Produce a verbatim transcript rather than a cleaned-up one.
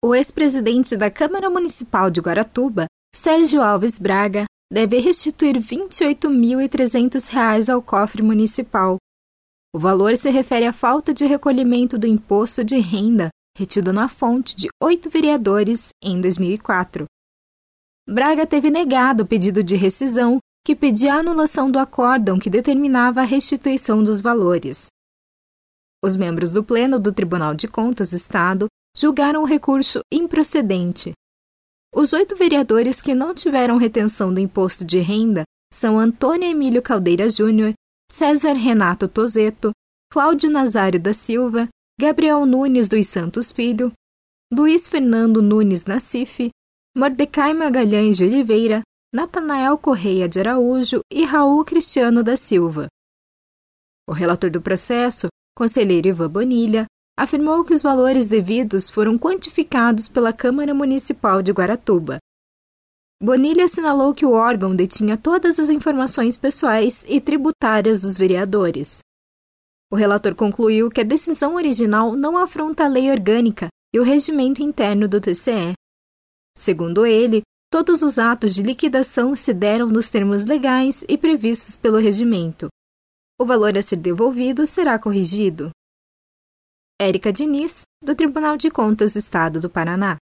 O ex-presidente da Câmara Municipal de Guaratuba, Sérgio Alves Braga, deve restituir vinte e oito mil e trezentos reais ao cofre municipal. O valor se refere à falta de recolhimento do imposto de renda retido na fonte de oito vereadores em dois mil e quatro. Braga teve negado o pedido de rescisão que pedia a anulação do acórdão que determinava a restituição dos valores. Os membros do Pleno do Tribunal de Contas do Estado julgaram o recurso improcedente. Os oito vereadores que não tiveram retenção do imposto de renda são Antônio Emílio Caldeira Júnior, César Renato Tozeto, Cláudio Nazário da Silva, Gabriel Nunes dos Santos Filho, Luiz Fernando Nunes Nassif, Mordecai Magalhães de Oliveira, Natanael Correia de Araújo e Raul Cristiano da Silva. O relator do processo, conselheiro Ivan Bonilha, afirmou que os valores devidos foram quantificados pela Câmara Municipal de Guaratuba. Bonilha assinalou que o órgão detinha todas as informações pessoais e tributárias dos vereadores. O relator concluiu que a decisão original não afronta a lei orgânica e o regimento interno do T C E. Segundo ele, todos os atos de liquidação se deram nos termos legais e previstos pelo regimento. O valor a ser devolvido será corrigido. Érica Diniz, do Tribunal de Contas do Estado do Paraná.